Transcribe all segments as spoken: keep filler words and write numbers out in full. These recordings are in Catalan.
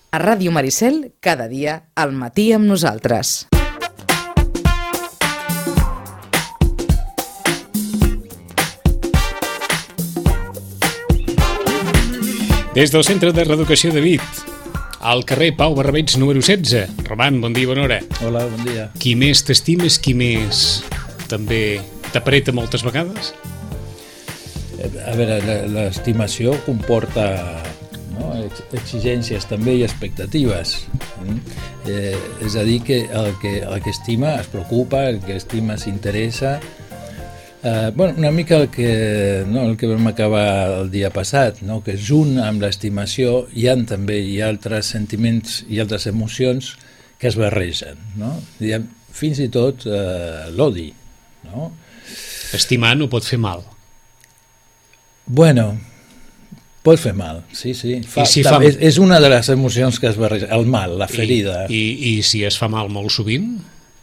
A Ràdio Maricel, cada dia, al matí amb nosaltres. Des del Centre de Reeducació de Vic, al carrer Pau Barrabeig número setze. Roman, bon dia, bona hora. Hola, bon dia. Qui més t'estimes, qui més també t'apreta moltes vegades? A veure, l'estimació comporta, no, exigències també i expectatives. Eh, és a dir, que el, que el que estima es preocupa, el que estima s'interessa. Eh, bueno, una mica el que, no, el que vam acabar el dia passat, no? Que junt amb l'estimació hi ha també hi ha altres sentiments i altres emocions que es barregen, no? Diguem, fins i tot eh, l'odi, no? Estimar no pot fer mal. Bueno, pot fer mal, sí, sí. Fa, si fa... fa... És, és una de les emocions que es barregen, el mal, la ferida. I, i, i si es fa mal molt sovint,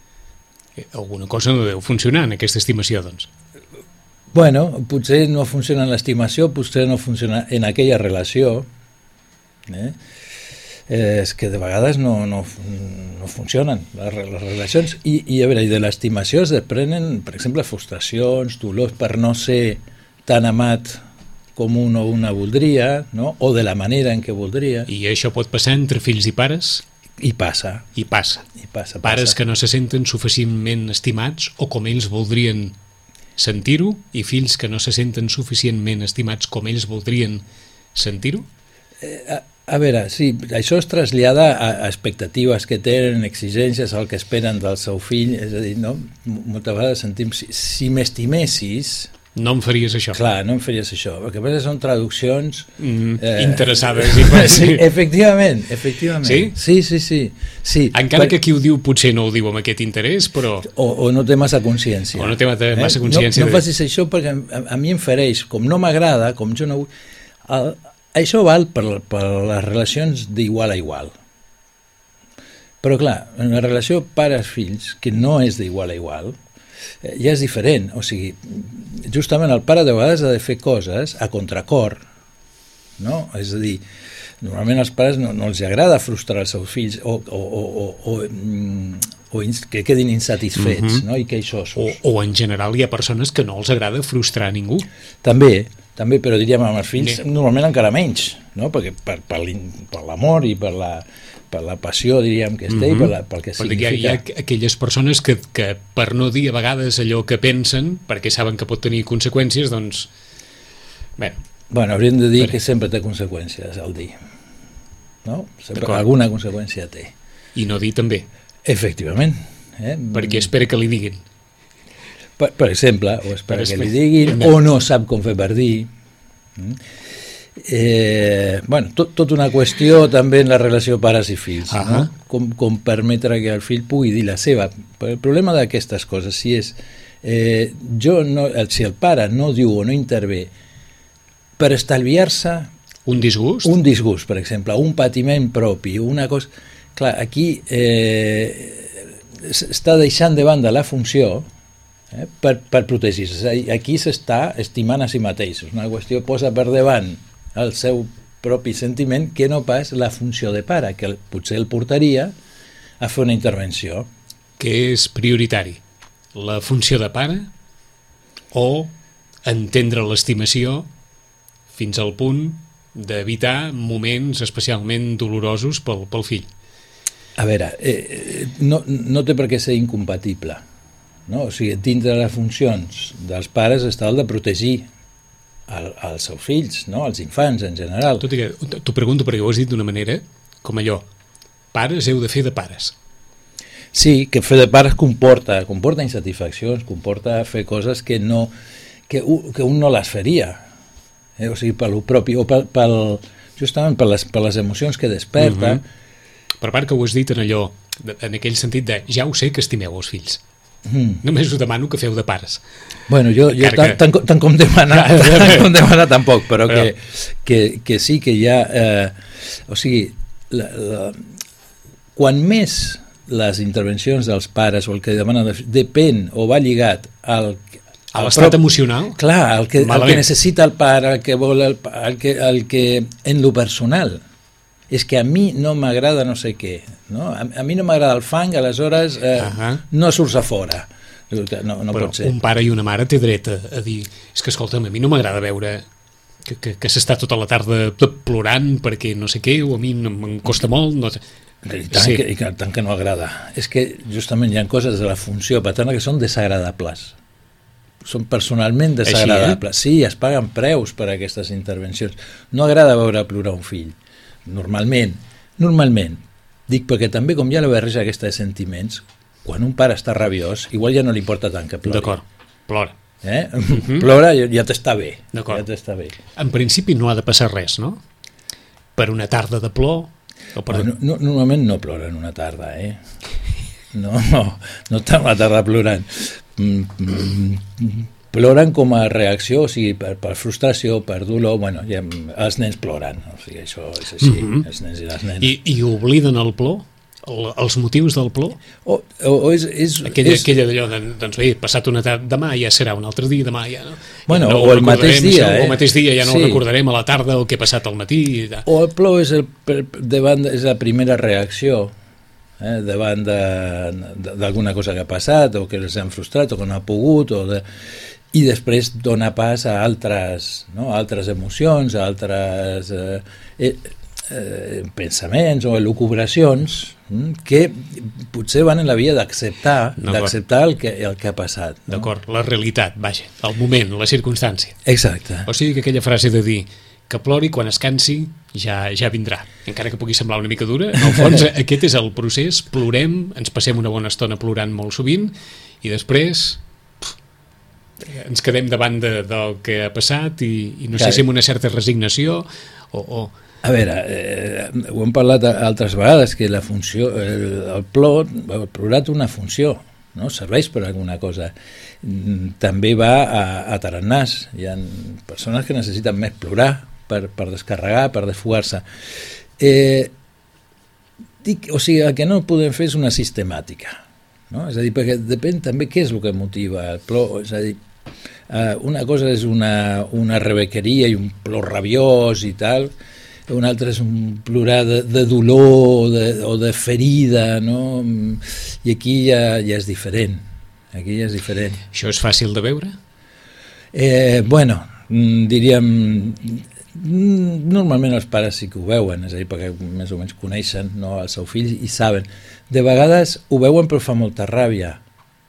alguna cosa no deu funcionar en aquesta estimació, doncs. Bueno, potser no funciona en l'estimació, potser no funciona en aquella relació. Eh? Eh, és que de vegades no, no, no funcionen les, les relacions. I, i a veure, i de l'estimació es desprenen, per exemple, frustracions, dolors per no ser tan amat com un o una voldria, no? O de la manera en què voldria. I això pot passar entre fills i pares? I passa. I passa. I passa, Pares passa. que no se senten suficientment estimats o com ells voldrien sentir-ho, i fills que no se senten suficientment estimats com ells voldrien sentir-ho? Eh, a, a veure, sí, això es trasllada a, a expectatives que tenen, exigències, al que esperen del seu fill. És a dir, no? Moltes vegades sentim, si, si m'estimessis... No em faries això. Clar, no em faries això. El que passa són traduccions... Mm, eh, interessades. I sí, efectivament, efectivament. Sí? Sí, sí, sí. sí. Encara per... que qui ho diu potser no ho diu amb aquest interès, però... O, o no té massa consciència. O no té massa consciència. Eh? No, no de... facis això perquè a, a mi em fereix. Com no m'agrada, com jo no vull... El, això val per, per les relacions d'igual a igual. Però clar, en la relació pares-fills, que no és d'igual a igual, ja és diferent. O sigui, justament el pare de vegades ha de fer coses a contracor, no? És a dir, normalment als pares no, no els agrada frustrar els seus fills o, o, o, o, o, o que quedin insatisfets, mm-hmm. no? I queixosos. O, o en general hi ha persones que no els agrada frustrar ningú. També, també, però diríem amb els fills Bé. normalment encara menys, no? Perquè per, per, per l'amor i per la, per la passió, diríem, que es té, mm-hmm. i per la, pel que Perquè significa. hi ha, hi ha aquelles persones que, que per no dir a vegades allò que pensen, perquè saben que pot tenir conseqüències, doncs... Bé. Bueno, hauríem de dir per... que sempre té conseqüències al dir, no? Sempre alguna conseqüència té. I no dir també. Efectivament. Eh? Perquè espera que li diguin. Per, per exemple, o espera per que li diguin, o no sap com fer per dir. Eh, bueno, tot, tot una qüestió també en la relació pares i fills, uh-huh. no? Com, com permetre que el fill pugui dir la seva. El problema d'aquestes coses, si és eh, jo no, si el pare no diu o no intervé per estalviar-se un disgust, un disgust, per exemple, un patiment propi, una cosa... Clar, aquí eh, està deixant de banda la funció eh, per, per protegir-se. Aquí s'està estimant a si mateix. És una qüestió, posa per davant el seu propi sentiment que no pas la funció de pare, que potser el portaria a fer una intervenció. Què és prioritari? La funció de pare o entendre l'estimació fins al punt d'evitar moments especialment dolorosos pel, pel fill? A veure, eh, no, no té per què ser incompatible, no? O sigui, dintre de les funcions dels pares està el de protegir el, els seus fills, no? Els infants en general. Tot i que t'ho pregunto perquè ho has dit d'una manera com allò, pares heu de fer de pares. Sí, que fer de pares comporta, comporta insatisfaccions, comporta fer coses que, no, que, un, que un no les faria, eh? O sigui, per lo propi, o per, per, justament per les, per les emocions que desperta. Mm-hmm. Per part que ho has dit en allò, en aquell sentit de ja ho sé que estimeu els fills, mm. només us demano que feu de pares. Bueno, jo, jo tant, que... tant, tant com demanar tant com demanar tampoc, però, però... Que, que, que sí que hi ha eh, o sigui la, la, quan més les intervencions dels pares o el que demanen depèn o va lligat al, a l'estat prop... emocional, clar, el que, el que necessita el pare, el que vol el, el que, el que en lo personal és que a mi no m'agrada no sé què, no? A, a mi no m'agrada el fang, aleshores eh, uh -huh. no surts a fora. No, no Però pot ser. Un pare i una mare té dret a, a dir és que escolta'm, a mi no m'agrada veure que, que, que s'està tota la tarda tot plorant perquè no sé què, o a mi no, em costa molt, no... I tant, sí. que, i tant que no agrada. És que justament hi ha coses de la funció paterna que són desagradables. Són personalment desagradables. Així, eh? Sí, es paguen preus per a aquestes intervencions. No agrada veure plorar un fill, normalment. Normalment. Dic perquè també, com hi ha la barreja aquesta de sentiments, quan un pare està rabiós, igual ja no li importa tant que plori. D'acord, plora. Eh? Uh-huh. Plora i ja t'està bé. Ja t'està bé. En principi no ha de passar res, no? Per una tarda de plor... O per... no, no, normalment no ploren una tarda, eh? No, no, no està una tarda plorant. Mm, mm, ploren com a reacció, o sigui, per, per frustració, per dolor, bueno, ja, els nens ploren, o sigui, això és així, mm-hmm. els nens i les nenes. I, i obliden el plor? El, els motius del plor? O, o, o és, és, aquella, és... aquella d'allò, doncs bé, passat una tarda, demà ja serà un altre dia, demà ja... No? Bueno, no o el mateix dia, això, eh? O el mateix dia, ja no sí. recordarem a la tarda el que ha passat al matí. O el plor és, el, davant, és la primera reacció, eh, davant d'alguna cosa que ha passat, o que els han frustrat, o que no ha pogut, o de... i després dona pas a altres, no? a altres emocions, a altres eh, eh, eh, pensaments o elucubracions que potser van en la via d'acceptar d'acceptar el, que, el que ha passat. No? D'acord, la realitat, vaja, el moment, la circumstància. Exacte. O sigui que aquella frase de dir que plori quan es cansi ja, ja vindrà. Encara que pugui semblar una mica dura, en el fons aquest és el procés, plorem, ens passem una bona estona plorant molt sovint i després ens quedem davant de, del que ha passat i, i no sé si amb una certa resignació o... o... A veure, eh, ho hem parlat altres vegades, que la funció, el, el plor, el plorar té una funció, no? Serveix per alguna cosa. També va a, a tarannàs. Hi ha persones que necessiten més plorar per, per descarregar, per desfogar-se. Eh, dic, o sigui, el que no podem fer és una sistemàtica, no? És a dir, perquè depèn també què és el que motiva el plor, és a dir, Uh, una cosa és una, una rebequeria i un plor rabiós i tal, una altra és un plorar de, de dolor o de, o de ferida, no? I aquí ja, ja és diferent, aquí ja és diferent. Això és fàcil de veure? Eh, bueno, diríem, normalment els pares sí que ho veuen, és a dir, perquè més o menys coneixen, no, el seu fill i saben. De vegades ho veuen però fa molta ràbia,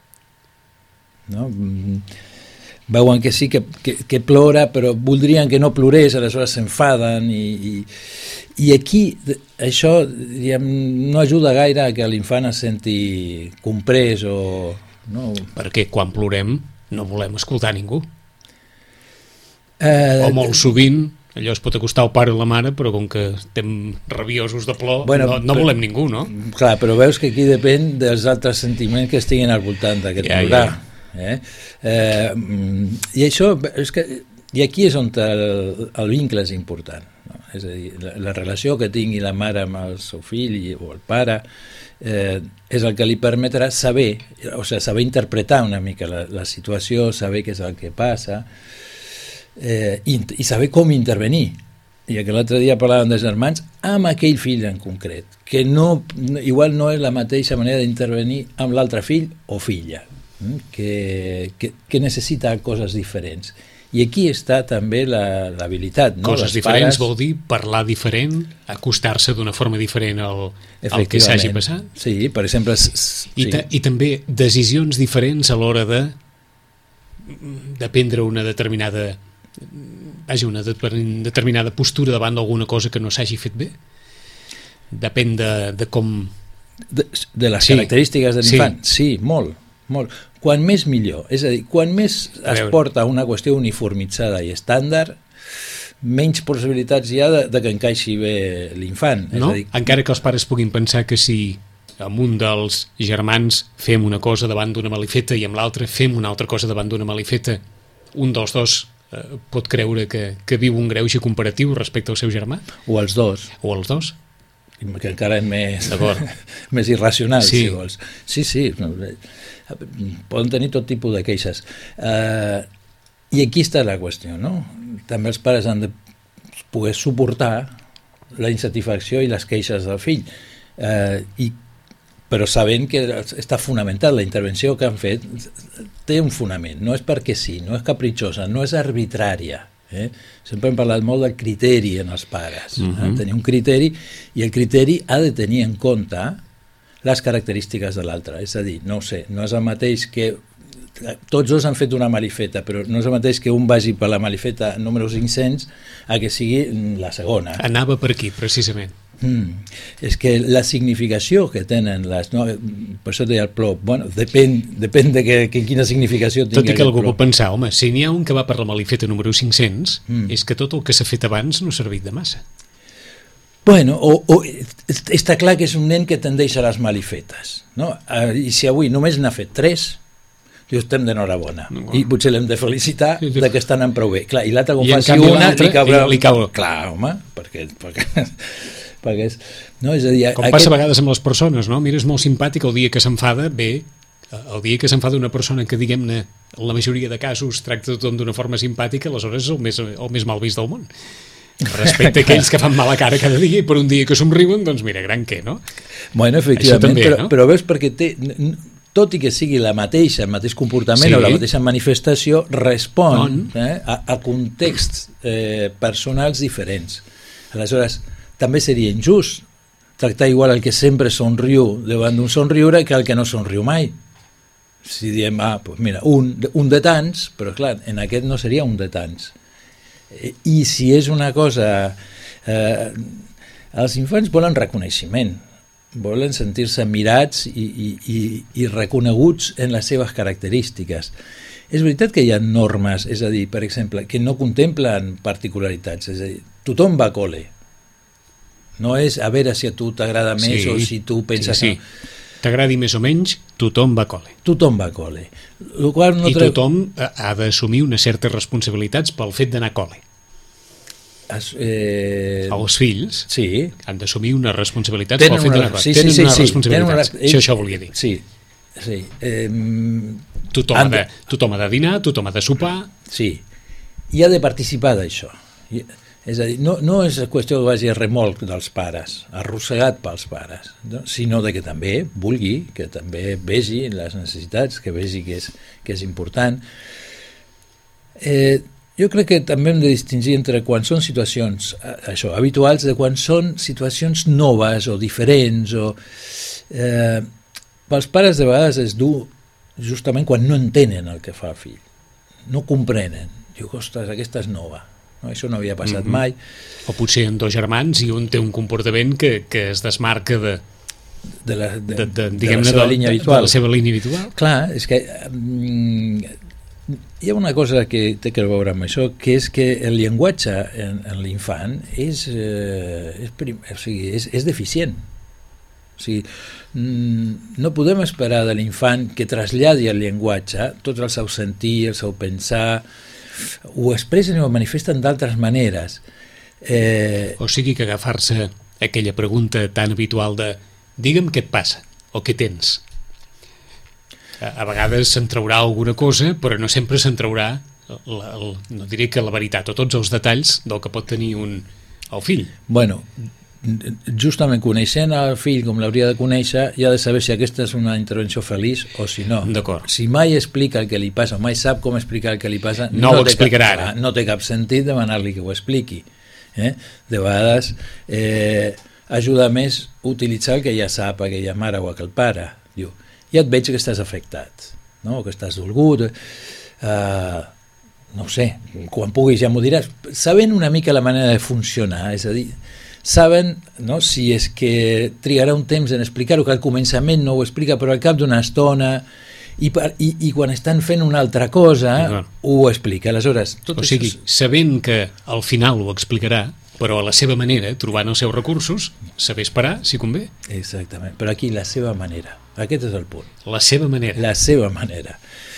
no? Veuen que sí, que, que, que plora, però voldrien que no plorés, aleshores s'enfaden i, i, i aquí això diguem, no ajuda gaire a que l'infant es senti comprès o... No? Perquè quan plorem no volem escoltar ningú. Eh, o molt sovint allò es pot acostar al pare o la mare, però com que estem rabiosos de plor, bueno, no, no volem ningú, no? Clar, però veus que aquí depèn dels altres sentiments que estiguin al voltant d'aquest ja, plorar. Ja. Eh? Eh, i això és que, i aquí és on el, el vincle és important, no? És a dir, la, la relació que tingui la mare amb el seu fill i, o el pare eh, és el que li permetrà saber, o sigui, saber interpretar una mica la, la situació, saber què és el que passa eh, i, i saber com intervenir. I que l'altre dia parlàvem dels germans amb aquell fill en concret, que no, igual no és la mateixa manera d'intervenir amb l'altre fill o filla, Que, que, que necessita coses diferents. I aquí està també l'habilitat. La, no? Coses Les diferents pares... vol dir parlar diferent, acostar-se d'una forma diferent al, al que s'hagi passat? Sí, per exemple... I, ta, I també decisions diferents a l'hora de, de prendre una determinada vaja, una de, determinada postura davant d'alguna cosa que no s'hagi fet bé? Depèn de, de com... De, de les sí. característiques de l'infant? Sí. sí, molt. Molt. Quan més millor, és a dir, quan més es porta una qüestió uniformitzada i estàndard, menys possibilitats hi ha de, de que encaixi bé l'infant. No? Dir... Encara que els pares puguin pensar que si amb un dels germans fem una cosa davant d'una malifeta i amb l'altre fem una altra cosa davant d'una malifeta, un dels dos eh, pot creure que, que viu un greuge comparatiu respecte al seu germà? O els dos. O els dos. Que encara és més, més irracional, sí. si vols. Sí, sí, poden tenir tot tipus de queixes. Uh, I aquí està la qüestió, no? També els pares han de poder suportar la insatisfacció i les queixes del fill. Eh, i, però sabent que està fonamentat, la intervenció que han fet té un fonament, no és perquè sí, no és capritxosa, no és arbitrària. Eh? Sempre hem parlat molt del criteri en els pares. Uh-huh. eh? Tenir un criteri, i el criteri ha de tenir en compte les característiques de l'altre. És a dir, no ho sé, no és el mateix que tots dos han fet una malifeta, però no és el mateix que un vagi per la malifeta número cinc-cents a que sigui la segona. Anava per aquí, precisament. Mm. És que la significació que tenen les... No, per això deia el plop, bueno, depèn, depèn de que, que quina significació tingui. Tot i que algú pot pensar, home, si n'hi ha un que va per la malifeta número cinc-cents, mm. és que tot el que s'ha fet abans no ha servit de massa. Bueno, o, o està clar que és un nen que tendeix a les malifetes, no? I si avui només n'ha fet tres, diu, estem d'enhorabona. No, I potser l'hem de felicitar sí, sí. de que estan en prou bé. Clar, i l'altre, quan faci una, li caurà... Li cau... Clar, home, perquè... perquè... perquè és, no? És a dir, com aquest... passa a vegades amb les persones, no? Mira, és molt simpàtic el dia que s'enfada, bé, el dia que s'enfada una persona que, diguem-ne, en la majoria de casos tracta tothom d'una forma simpàtica, aleshores és el més, el més mal vist del món. Respecte a aquells que fan mala cara cada dia i per un dia que somriuen, doncs mira, gran què, no? Bueno, efectivament, també, però, no? però veus perquè té... tot i que sigui la mateixa, el mateix comportament sí. o la mateixa manifestació, respon eh, a, a contexts eh, personals diferents. Aleshores, també seria injust tractar igual el que sempre somriu davant d'un somriure que el que no somriu mai. Si diem, ah, doncs mira, un, un de tants, però clar, en aquest no seria un de tants. I si és una cosa... Eh, els infants volen reconeixement, volen sentir-se mirats i, i, i, i reconeguts en les seves característiques. És veritat que hi ha normes, és a dir, per exemple, que no contemplen particularitats, és a dir, tothom va a col·le. No és a veure si a tu t'agrada més sí, o si tu penses... Sí, sí. T'agradi més o menys, tothom va a col·le. Tothom va a col·le. No I tre... tothom ha d'assumir unes certes responsabilitats pel fet d'anar a col·le. Es, eh... Els fills sí. han d'assumir unes responsabilitats pel fet d'anar a col·le. Sí, Tenen sí, sí, unes sí. responsabilitats. Una... Això, això volia dir. Sí, sí. Eh... Tothom, ha de... tothom ha de dinar, tothom ha de sopar. Sí, i ha de participar d'això. És a dir, no, no és qüestió que vagi a remolc dels pares, arrossegat pels pares, no? Sinó de que també vulgui, que també vegi les necessitats, que vegi que és, que és important. Eh, jo crec que també hem de distingir entre quan són situacions això, habituals de quan són situacions noves o diferents. O, eh, pels pares de vegades és dur justament quan no entenen el que fa el fill, no comprenen. Diu, ostres, aquesta és nova. No, això no havia passat mm-hmm. mai. O potser en dos germans i un té un comportament que, que es desmarca de, de, la, de, de, de, de la seva línia habitual. De la seva línia habitual. Clar, és que mm, hi ha una cosa que té que veure amb això, que és que el llenguatge en, en l'infant és, eh, és, prim, o sigui, és, és deficient. O sigui, mm, no podem esperar de l'infant que traslladi el llenguatge, tot el seu sentir, el seu pensar, ho expressen i ho manifesten d'altres maneres. Eh... O sigui que agafar-se aquella pregunta tan habitual de digue'm què et passa o què tens. A, a vegades se'n traurà alguna cosa, però no sempre se'n traurà, la, el, no diré que la veritat o tots els detalls del que pot tenir un, el fill. Bueno, justament coneixent el fill com l'hauria de conèixer, ja ha de saber si aquesta és una intervenció feliç o si no. D'acord. Si mai explica el que li passa, o mai sap com explicar el que li passa, no, no ho explicarà ara. No té cap sentit demanar-li que ho expliqui. Eh? De vegades eh, ajuda més utilitzar el que ja sap aquella mare o aquell pare. Diu, ja et veig que estàs afectat, no? Que estàs dolgut, eh, no ho sé, quan puguis ja m'ho diràs, sabent una mica la manera de funcionar, és a dir, saben, no, si és que trigarà un temps en explicar-ho, que al començament no ho explica, però al cap d'una estona i, per, i, i quan estan fent una altra cosa no. ho explica. Aleshores, tot o sigui, això... sabent que al final ho explicarà, però a la seva manera, trobant els seus recursos, saber esperar, si convé. Exactament, però aquí la seva manera, aquest és el punt. La seva manera. La seva manera.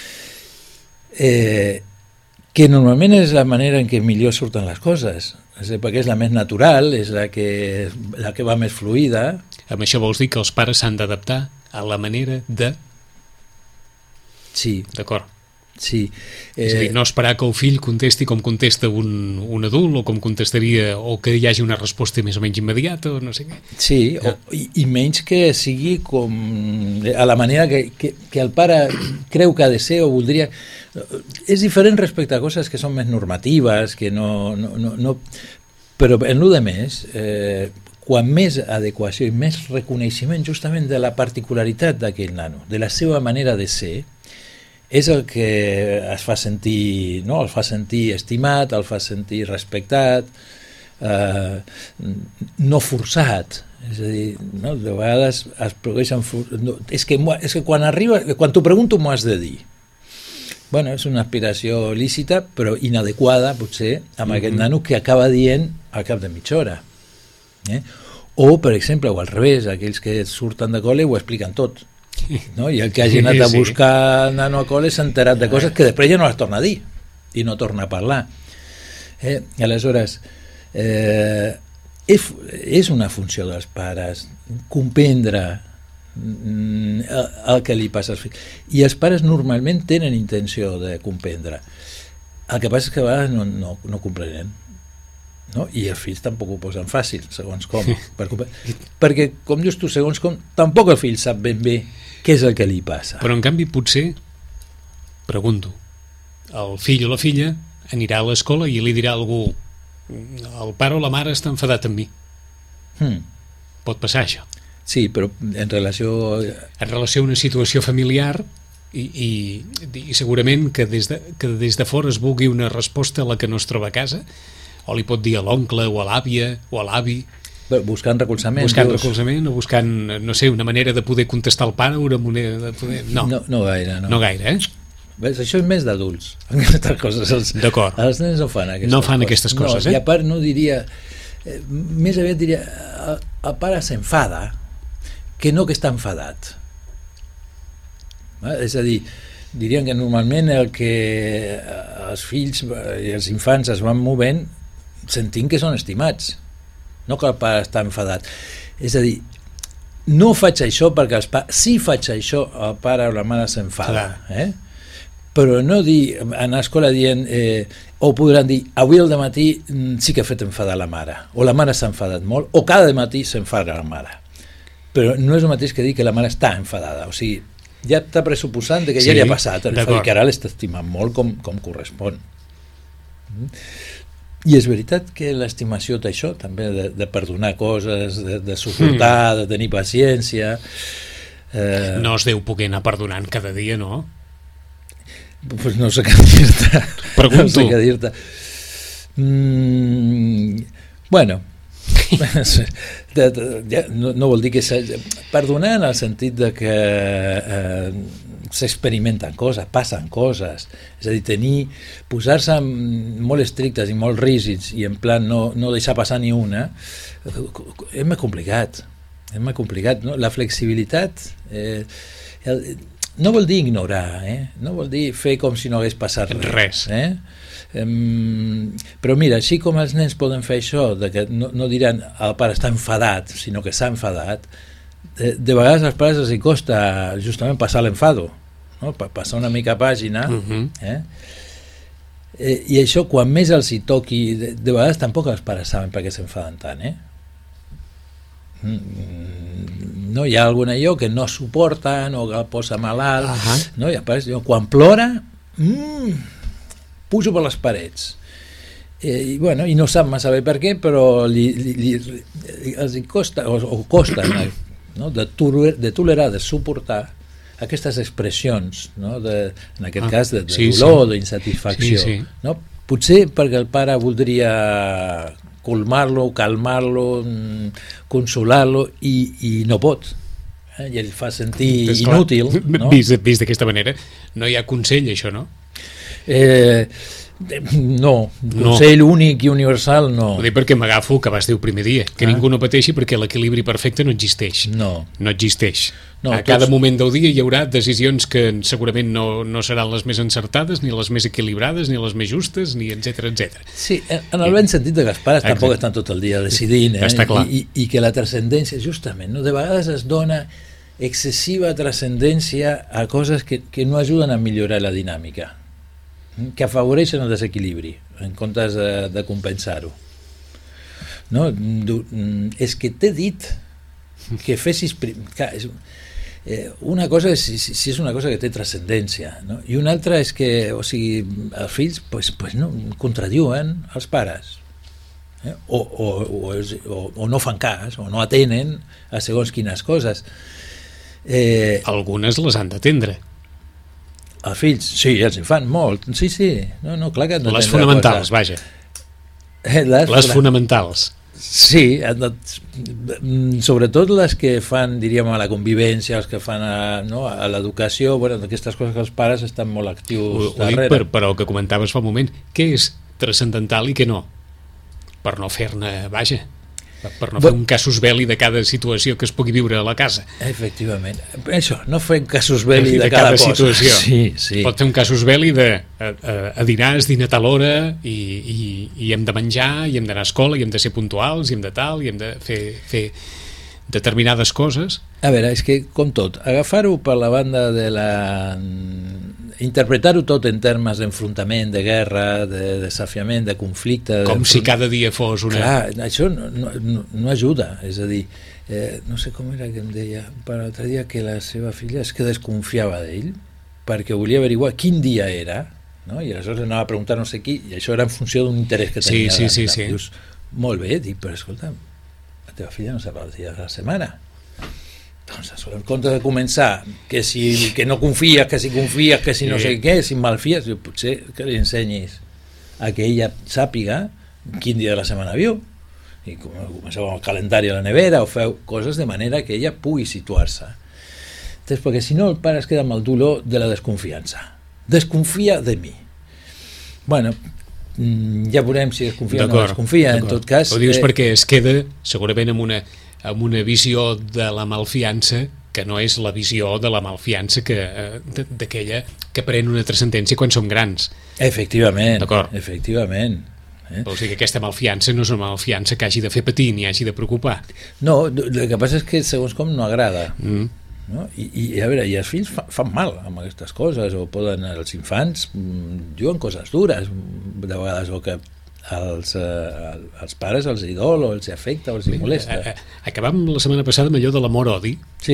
Eh, que normalment és la manera en què millor surten les coses, perquè és la més natural, és la que, la que va més fluida. Amb això vols dir que els pares s'han d'adaptar a la manera de... Sí. D'acord. Sí. Eh... És a dir, no esperar que el fill contesti com contesta un, un adult o com contestaria, o que hi hagi una resposta més o menys immediata o no sé què. Sí, o, i, i menys que sigui com a la manera que, que, que el pare creu que ha de ser o voldria. És diferent respecte a coses que són més normatives, que no... no, no, no... Però en el de més, eh, quan més adequació i més reconeixement justament de la particularitat d'aquell nano, de la seva manera de ser, és el que es fa sentir, no? El fa sentir estimat, el fa sentir respectat, eh, no forçat. És a dir, no? De vegades es produeixen... No, és, que, és que quan arriba, quan t'ho pregunto m'ho has de dir. Bueno, és una aspiració lícita, però inadequada, potser, amb mm-hmm. aquest nano que acaba dient al cap de mitja hora. Eh? O, per exemple, o al revés, aquells que surten de col·le ho expliquen tot. No? I el que hagi anat a buscar sí. nano a col·le s'ha enterat de coses que després ja no les torna a dir i no torna a parlar. Eh? Aleshores, eh, és, és una funció dels pares comprendre el, el que li passa als fills. I els pares normalment tenen intenció de comprendre. El que passa és que a vegades no, no, no comprenen. No? I els fills tampoc ho posen fàcil, segons com. Per, perquè, com dius tu, segons com, tampoc el fill sap ben bé què és el que li passa. Però en canvi potser, pregunto, el fill o la filla anirà a l'escola i li dirà a algú: el pare o la mare està enfadat amb mi. Hmm. Pot passar això. Sí, però en relació... En relació a una situació familiar i, i, i segurament que des, de, que des de fora es vulgui una resposta a la que no es troba a casa, o li pot dir a l'oncle o a l'àvia o a l'avi, buscant recolzament, buscant recolzament o buscant, no sé, una manera de poder contestar al pare, una manera de poder... No, no, no gaire, no. No gaire, eh? Ves, això és més d'adults, aquestes coses. Els, D'acord. Els nens no fan aquestes no fan coses. aquestes coses, no, eh? I a part no diria... Eh, més aviat diria, el, el pare s'enfada, que no que està enfadat. Eh? És a dir, dirien que normalment el que els fills i els infants es van movent sentint que són estimats, no que el pare està enfadat. És a dir, no faig això perquè els pares... Si faig això, el pare o la mare s'enfada. Eh? Però no dir, anar a escola dient... Eh, o podran dir, avui al dematí sí que he fet enfadar la mare, o la mare s'ha enfadat molt, o cada matí s'enfada la mare. Però no és el mateix que dir que la mare està enfadada. O sigui, ja està pressuposant que ja sí, li ha passat, que ara l'està estimant molt com, com correspon. I és veritat que l'estimació té això, també, de, de perdonar coses, de, de suportar, mm. de tenir paciència. Eh... No es deu poder anar perdonant cada dia, no? Pues no sé què dir-te. Pregunto. No sé què dir-te. Mm, bueno, no, no vol dir que perdonar en el sentit de que eh, s'experimenten coses, passen coses, és a dir, tenir, posar-se molt estrictes i molt rígids i en plan no, no deixar passar ni una és més complicat, és més complicat, no? La flexibilitat eh, el, no vol dir ignorar, eh? No vol dir fer com si no hagués passat res, res. Eh? Um, però mira, així com els nens poden fer això, de que no, no diran el pare està enfadat, sinó que s'ha enfadat, de, de vegades als pares els costa justament passar l'enfado, no? Pa, passar una mica pàgina, uh-huh. eh? Eh, i això quan més els hi toqui, de, de vegades tampoc els pares saben per què s'enfaden tant, eh? No, hi ha algun allò que no suporten o que el posa malalt, uh-huh. no? I apareix, quan plora mmm, pujo per les parets eh, i, bueno, i no sap massa bé per què, però li, li, li, li, els costa o, o costa no? de, toler, de tolerar, de suportar aquestes expressions, no? de, en aquest ah, cas de, de sí, dolor, sí. d'insatisfacció, sí, sí. No? Potser perquè el pare voldria colmar-lo, calmar-lo, consolar-lo i, i no pot, eh? I ell fa sentir Esclar, inútil, no? Vist, vist d'aquesta manera, no hi ha consell, això, no? Eh, no, consell no. únic i universal no. Ho dic perquè m'agafo el que vas dir el primer dia, que ah. ningú no pateixi perquè l'equilibri perfecte no existeix. No. No existeix. No, a tots... cada moment del dia hi haurà decisions que segurament no, no seran les més encertades, ni les més equilibrades, ni les més justes, ni etcètera, etcètera. Sí, en el ben sentit de que els pares tampoc estan tot el dia decidint, eh? Està clar. I, i que la transcendència, justament, no? De vegades es dona excessiva transcendència a coses que, que no ajuden a millorar la dinàmica. que afavoreixen el desequilibri en comptes de, de compensar-ho. No? És que t'he dit que fessis... Prim... Clar, és... una cosa és si, si és una cosa que té transcendència, no? I una altra és que, o sigui, els fills pues, pues no, contradiuen els pares, eh? o, o, o, és, o, o no fan cas o no atenen a segons quines coses. eh, Algunes les han d'atendre. Els fills, sí, els hi fan molt, sí, sí, no, no, clar que han Les d'atendre fonamentals, coses. vaja. Eh, les, Les fonamentals. Sí, sobretot les que fan, diríem, a la convivència, els que fan a, no, a l'educació, bueno, aquestes coses que els pares estan molt actius Ho, ho darrere. dic per, per el que comentaves fa un moment. Què és transcendental i què no? Per no fer-ne, vaja, per no fer un casus belli de cada situació que es pugui viure a la casa. Efectivament. Això, no fem casus belli de, de cada, cada cosa. situació. Sí, sí. Pot fer un casus belli de a, a, a dinar, es dina a tal hora i, i, i hem de menjar, i hem d'anar a escola, i hem de ser puntuals, i hem de tal, i hem de fer, fer determinades coses. A veure, és que, com tot, agafar-ho per la banda de la... interpretar-ho tot en termes d'enfrontament, de guerra, de desafiament, de conflicte... Com si cada dia fos una... Clar, això no, no, no ajuda, és a dir, eh, no sé com era que em deia per l'altre dia que la seva filla és que desconfiava d'ell perquè volia averiguar quin dia era, no? I aleshores anava a preguntar no sé qui, i això era en funció d'un interès que tenia. Sí, sí, sí, sí. Dius, molt bé, dic, però escolta, la teva filla no sap els dies de la setmana. Doncs, en comptes de començar que si que no confies, que si confies, que si no sé què, si malfies, potser que li ensenyis a que ella sàpiga quin dia de la setmana viu, i comenceu amb el calendari a la nevera o feu coses de manera que ella pugui situar-se. Entonces, perquè si no el pare es queda amb el dolor de la desconfiança. Desconfia de mi. Bueno, ja veurem si desconfia o no desconfia, en tot cas... Ho dius eh... perquè es queda segurament amb una amb una visió de la malfiança que no és la visió de la malfiança que d'aquella que pren una transcendència quan som grans. Efectivament, efectivament. Eh? O sigui que aquesta malfiança no és una malfiança que hagi de fer patir ni hagi de preocupar. No, el que passa és que segons com no agrada. Mm. No? I, i, a veure, i els fills fa, fan mal amb aquestes coses, o poden, els infants diuen coses dures de vegades, o que als, eh, als pares els hi dol o els hi afecta o els hi molesta. Acabam la setmana passada amb allò de l'amor-odi. Sí,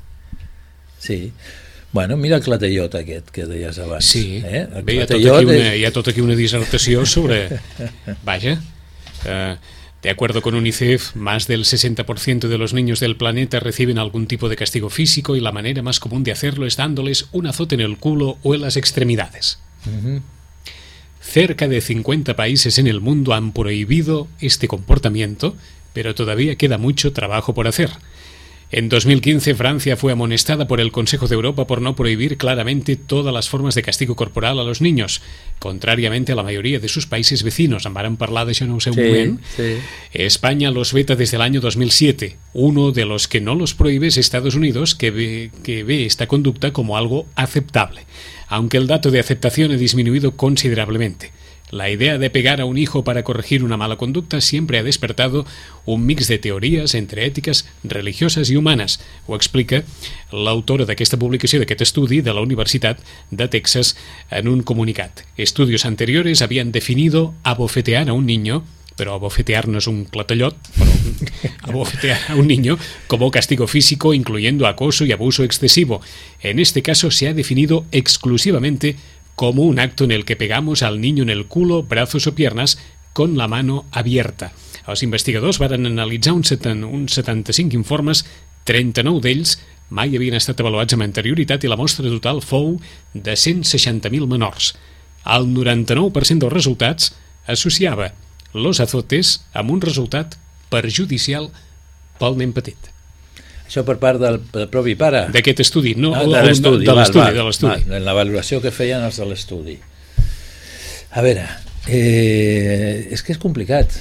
sí. Bueno, mira el clatellot aquest que deies abans. Sí, eh? bé, hi ha, tot aquí una, hi ha tot aquí una dissertació sobre... Vaja, eh, de acuerdo con UNICEF, más del sesenta por ciento de los niños del planeta reciben algún tipo de castigo físico y la manera más común de hacerlo es dándoles un azote en el culo o en las extremidades. Uh-huh. Cerca de cincuenta países en el mundo han prohibido este comportamiento, pero todavía queda mucho trabajo por hacer. En dos mil quince, Francia fue amonestada por el Consejo de Europa por no prohibir claramente todas las formas de castigo corporal a los niños, contrariamente a la mayoría de sus países vecinos. En varen parlar d'això en un seu sí, moment. Sí. España los veta desde el año dos mil siete. Uno de los que no los prohíbe es Estados Unidos, que ve, que ve esta conducta como algo aceptable, aunque el dato de aceptación ha disminuido considerablemente. La idea de pegar a un hijo para corregir una mala conducta siempre ha despertado un mix de teories entre ètiques, religioses i humanes. Ho explica l'autora d'aquesta publicació, d'aquest estudi de la Universitat de Texas en un comunicat. Estudios anteriores habían definido abofetear a un niño, pero abofetear no es un clatellot, pero abofetear a un niño como castigo físico, incluyendo acoso y abuso excesivo. En este caso se ha definido exclusivamente como un acto en el que pegamos al niño en el culo, brazos o piernas con la mano abierta. Els investigadors varen analitzar un setanta-cinc informes, trenta-nou d'ells mai havien estat avaluats amb anterioritat i la mostra total fou de cent seixanta mil menors. El noranta-nou per cent dels resultats associava los azotes amb un resultat perjudicial pel nen petit. Això per part del, del propi pare? D'aquest estudi, no? Ah, de l'estudi, de l'estudi, val, de l'estudi. Val, en la valoració que feien els de l'estudi. A veure, eh, és que és complicat.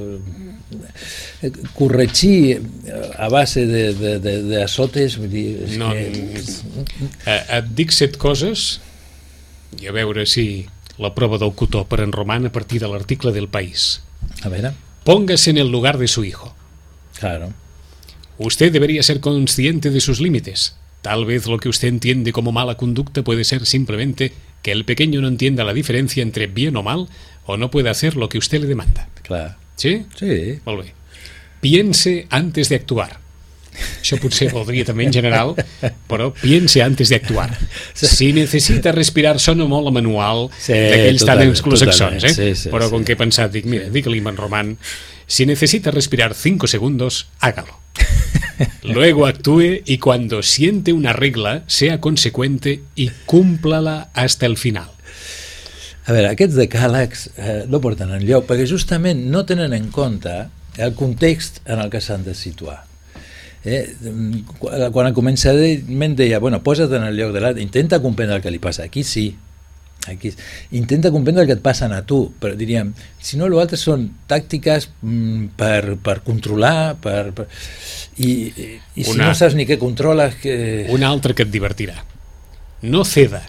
Corregir a base d'azotes... No, que... et dic set coses i a veure si la prova del cotó per en Roman a partir de l'article del País. A veure. Póngase en el lugar de su hijo. Claro. Usted debería ser consciente de sus límites. Tal vez lo que usted entiende como mala conducta puede ser simplemente que el pequeño no entienda la diferencia entre bien o mal o no puede hacer lo que usted le demanda. Clar. ¿Sí? Sí. Molt bé. Piense antes de actuar. Això potser voldria també en general, però piense antes de actuar. Si necessita respirar, sona molt a manual Sí, d'aquells tan totalment, anglosaxons, eh? totalment, sí, sí, però com sí. que he pensat, dic, mira, digue-li en Román, si necesita respirar cinco segundos, hágalo. Luego actúe y cuando siente una regla, sea consecuente y cúmplala hasta el final. A veure, aquests decàlegs eh, no porten enlloc, perquè justament no tenen en compte el context en el que s'han de situar. Eh, quan al començament deia, bueno, posa't en el lloc de l'altre, intenta comprendre el que li passa. Aquí sí, aquí intenta comprendre el que et passa a tu, però diríem, si no, l'altre són tàctiques mm, per, per controlar, per, per, i, i, i si Una- no saps ni què controles... Que... Una altra que et divertirà. No ceda.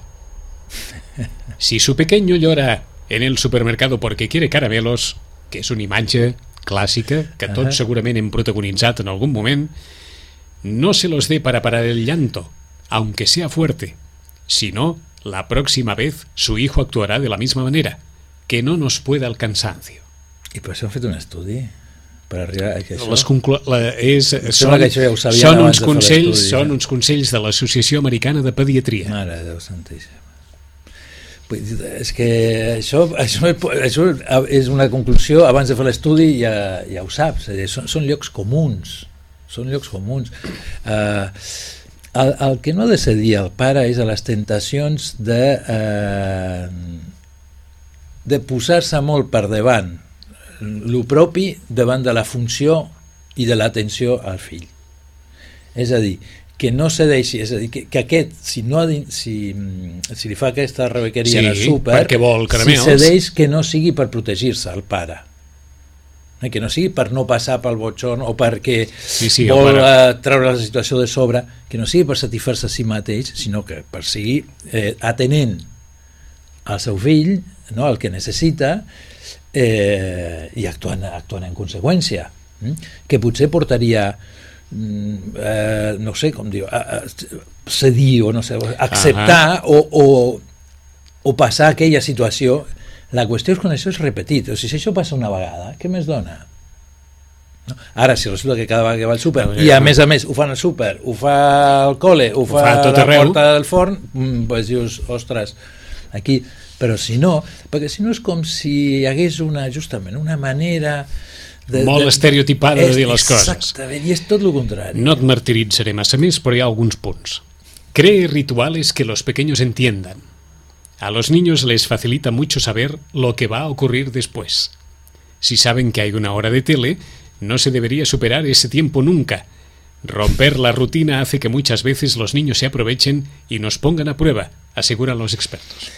Si su pequeño llora en el supermercado porque quiere caramelos, que és una imatge clàssica que tots Ajá. segurament hem protagonitzat en algun moment, no se los dé para parar el llanto, aunque sea fuerte. Si no, la próxima vez su hijo actuará de la misma manera, que no nos pueda el cansancio. I per això han fet un estudi per arribar a que això... Les conclu- la, és, sembla són, que això ja ho sabien són, abans uns de fer consells, l'estudi, són ja. uns consells de l'Associació Americana de Pediatria. Mare de Déu santíssim. Vull dir, És que això, això, això és una conclusió, abans de fer l'estudi ja, ja ho saps, és a dir, són, són llocs comuns, són llocs comuns. Uh, el, el que no ha de cedir el pare és a les tentacions de, uh, de posar-se molt per davant lo propi davant de la funció i de l'atenció al fill. És a dir, que no cedeixi, és a dir, que, que aquest, si, no ha de, si, si li fa aquesta rebequeria Sí, en el súper, perquè vol caramels. si cedeix, que no sigui per protegir-se el pare. Eh, Que no sigui per no passar pel botxon o perquè Sí, sí, el vol pare. eh, treure la situació de sobre, que no sigui per satisfer-se a si mateix, sinó que per seguir eh, atenent al seu fill, no, el que necessita, eh, i actuant, actuant en conseqüència, mm? que potser portaria mm, eh, no sé com diu, a, a, cedir o no sé, acceptar o, o, o passar aquella situació. La qüestió és quan això és repetit, o sigui, si això passa una vegada, què més dona? No? Ara, si resulta que cada vegada que va al súper, i a més a més ho fan al súper, ho fa al cole, ho, Ho fa fa a tot a la arreu. porta del forn, mm, pues dius, ostres, aquí... Però si no, perquè si no és com si hi hagués una, justament, una manera... De, Molt de, estereotipada de dir les coses. Exactament, i és tot el contrari. No et martiritzaré massa més, però hi ha alguns punts. Cree rituales que los pequeños entiendan. A los niños les facilita mucho saber lo que va a ocurrir después. Si saben que hay una hora de tele, no se debería superar ese tiempo nunca. Romper la rutina hace que muchas veces los niños se aprovechen y nos pongan a prueba, aseguran los expertos.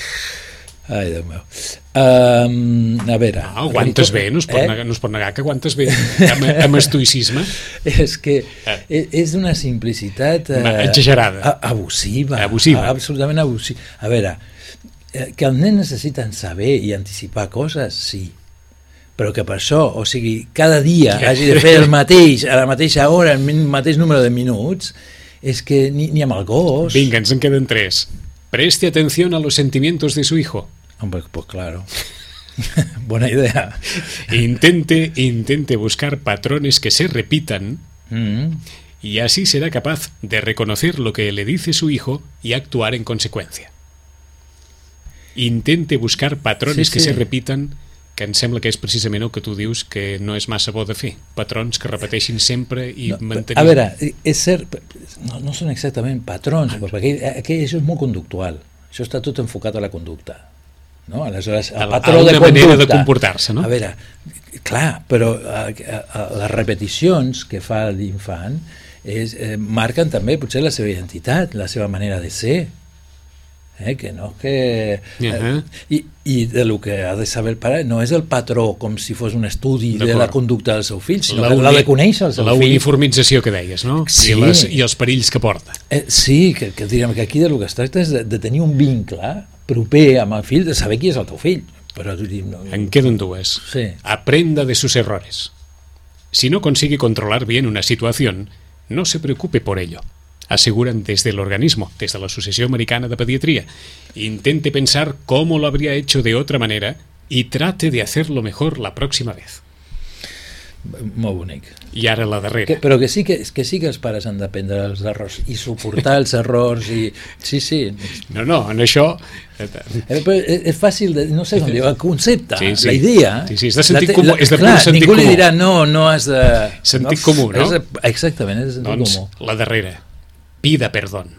Ai, Déu meu. Um, a veure... No, aguantes bé, no es, pot eh? negar, no es pot negar que aguantes bé, amb, amb estoicisme. És que Eh. és d'una simplicitat... Eh, Exagerada. a- Abusiva. Abusiva. Absolutament abusiva. A veure, eh, que els nens necessiten saber i anticipar coses, sí. Però que per això, o sigui, cada dia hagi de fer el mateix, a la mateixa hora, el mateix número de minuts, és que ni, ni amb el gos... Vinga, ens en queden tres. Preste atención a los sentimientos de su hijo. Hombre, pues claro. Buena idea. Intente, intente buscar patrones que se repitan Mm. y así será capaz de reconocer lo que le dice su hijo y actuar en consecuencia. Intente buscar patrones Sí, que sí. se repitan, que em sembla que és precisament el que tu dius que no és massa bo de fer. Patrons que repeteixin sempre i No, mantenir... a veure, és cert, no, no són exactament patrons, Ah. perquè aquí, aquí això és molt conductual. Això està tot enfocat a la conducta. No? Aleshores, el A- patró a una de manera conducta... de comportar-se, no? A veure, clar, però a, a, a, les repeticions que fa l'infant és, eh, marquen també potser la seva identitat, la seva manera de ser. Eh, que no que... Uh-huh. eh, i, I de lo que ha de saber el pare no és el patró com si fos un estudi de D'acord. la conducta del seu fill, sinó La que l'ha uni- de conèixer el seu La fill. uniformització que deies, no? Sí. I, les, I els perills que porta. Eh, sí, que, que diríem que aquí de lo que es tracta és de, de tenir un vincle proper amb el fill, de saber qui és el teu fill. Però diríem, no, En queden dues. Sí. Aprenda de sus errores. Si no consigue controlar bien una situación, no se preocupe por ello. aseguran desde el organismo, desde la Asociación Americana de Pediatría. Intente pensar cómo lo habría hecho de otra manera y trate de hacerlo mejor la próxima vez. Molt bonic. I ara la darrera. Que, però que sí que, que sí que els pares han d'aprendre els errors i suportar els errors i... Sí, sí. No, no, en això... Eh, però és, és fàcil, de, no sé com dir, el concepte, sí, sí. la idea... Sí, sí, és de sentit comú, la, és de clar, sentit ningú comú. li dirà, no, no has de... Sentit no, comú, no? És de, exactament, és de sentit doncs, comú. la darrera. Pida perdón.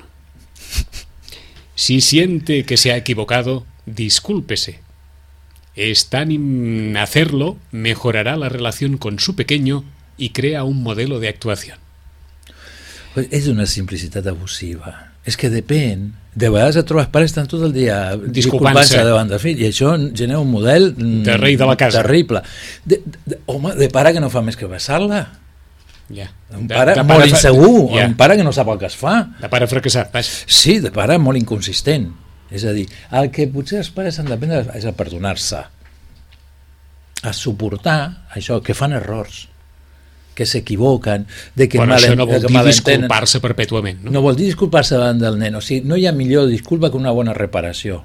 Si siente que se ha equivocado, discúlpese. Está en hacerlo, mejorará la relación con su pequeño y crea un modelo de actuación. Pues és una simplicitat abusiva. És que depèn. De vegades et trobes pares estan tot el dia disculpant-se davant del fill i això genera un model de rei de la casa. Terrible. De, de, home, de pare que no fa més que besar-la. Ja. Un pare de, de molt pare insegur, ja. Un pare que no sap el que es fa. De pare fracassat, vas. Sí, de pare molt inconsistent. És a dir, el que potser els pares han d'aprendre és a perdonar-se, a suportar això, que fan errors, que s'equivoquen, de que bueno, mal, això no vol que dir disculpar-se perpètuament, no? No vol dir disculpar-se davant del nen, o sigui, no hi ha millor disculpa que una bona reparació,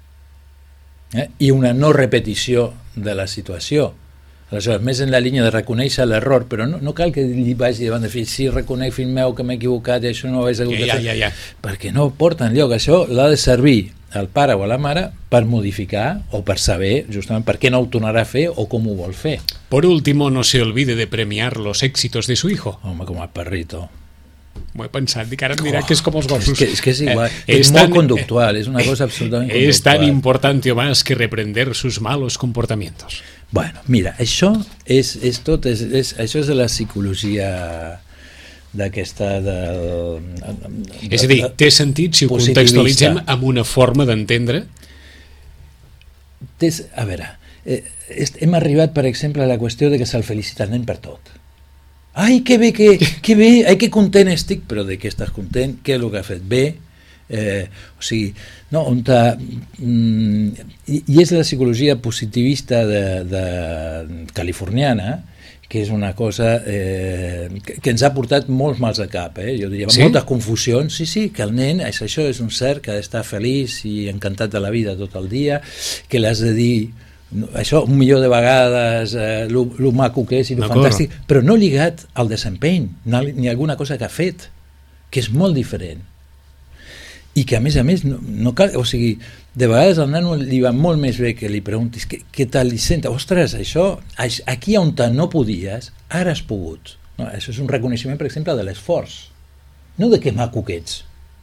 eh? I una no repetició de la situació. Aleshores, més en la línia de reconèixer l'error, però no, no cal que li vagi davant de fill, sí, reconec, fill meu, que m'he equivocat i això no ho hagués hagut de ja, fer, ja, ja. perquè no porta enlloc. Això l'ha de servir al pare o a la mare per modificar o per saber justament per què no ho tornarà a fer o com ho vol fer. Por último, no se olvide de premiar los éxitos de su hijo. Home, com el perrito. M'ho he pensat, dic, ara em dirà oh, que és com els gossos. És que és, que és igual, eh, és, és tan, molt conductual, és una cosa absolutament conductual. És tan importante o más que reprender sus malos comportamientos. Bueno, mira, això és, és tot, és, és, això és de la psicologia d'aquesta del... De, és a dir, té sentit si ho contextualitzem amb una forma d'entendre? Tens, a veure, eh, hem arribat, per exemple, a la qüestió de que se'l felicita el nen per tot. Ai, que bé, que, que bé, ai, que content estic, però de què estàs content? Què és el que ha fet bé? Eh, o sigui, no, on ta, mm, i, i és la psicologia positivista de, de californiana, que és una cosa eh, que, que ens ha portat molts mals a cap, eh? Jo diria, sí? Moltes confusions, sí, sí, que el nen, és això, és un ser que ha d'estar feliç i encantat de la vida tot el dia, que l'has de dir, això, un milió de vegades, eh, lo, lo maco que és i lo fantàstic, però no lligat al desempeny, ni alguna cosa que ha fet, que és molt diferent. I que a més a més no, no cal, o sigui, de vegades al nano li va molt més bé que li preguntis què, què tal li senta, ostres, això aquí on no podies, ara has pogut, no? Això és un reconeixement, per exemple, de l'esforç, no de que maco que ets,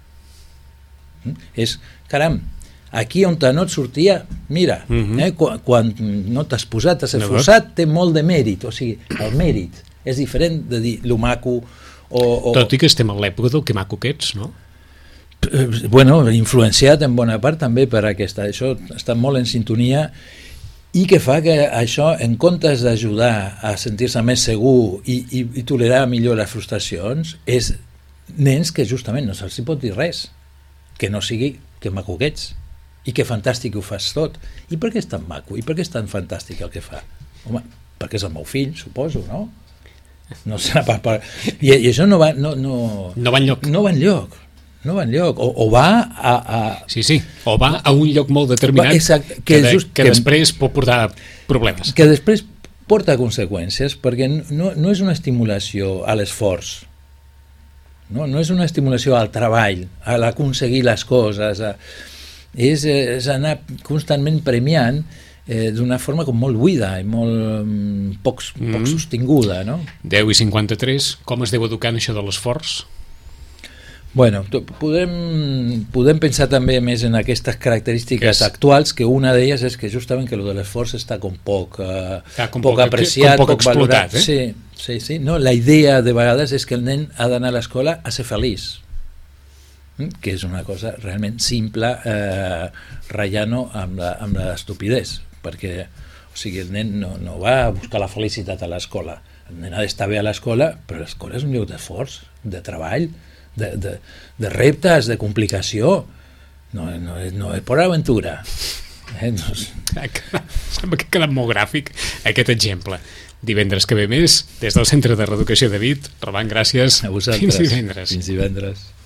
mm? És, caram, aquí on no et sortia, mira, uh-huh. eh, quan, quan no t'has posat, t'has esforçat, té molt de mèrit, o sigui, el mèrit és diferent de dir lo maco o, o... Tot i que estem a l'època del que maco que ets, no? Bueno, influenciat en bona part també per aquesta, això està molt en sintonia i que fa que això, en comptes d'ajudar a sentir-se més segur i, i, i tolerar millor les frustracions, és nens que justament no se'ls pot dir res, que no sigui que maco que ets i que fantàstic ho fas tot. I per què és tan maco? I per què és tan fantàstic el que fa? Home, perquè és el meu fill, suposo, no? No serà per... per... I, I això no va... No, no, no va enlloc. No va enlloc. No va enlloc, o, o va a, a... Sí, sí, o va a un lloc molt determinat exacte, que, que, de, just, que que després pot portar problemes. Que després porta conseqüències, perquè no, no és una estimulació a l'esforç, no? No és una estimulació al treball, a l'aconseguir les coses, a... és, és anar constantment premiant eh, d'una forma com molt buida i molt mm, poc, mm. poc sostinguda, no? deu i cinquanta-tres, com es deu educar en això de l'esforç? Bueno, podem, podem pensar també més en aquestes característiques actuals, que una d'elles és que justament que lo de l'esforç està com poc, eh, ah, com poc, poc apreciat, com poc, poc valorat. Eh? Sí, sí, sí. No, la idea de vegades és que el nen ha d'anar a l'escola a ser feliç, que és una cosa realment simple, eh, ratllant amb la, amb l'estupidesa, perquè o sigui, el nen no, no va a buscar la felicitat a l'escola, el nen ha d'estar bé a l'escola, però l'escola és un lloc d'esforç, de treball, De, de, de reptes, de complicació, no, no, no és per aventura, eh? No és... Sembla que ha quedat molt gràfic aquest exemple. Divendres que ve més, des del Centre de Reeducació de Vic. Roman, gràcies. A vosaltres. Fins divendres. Fins divendres.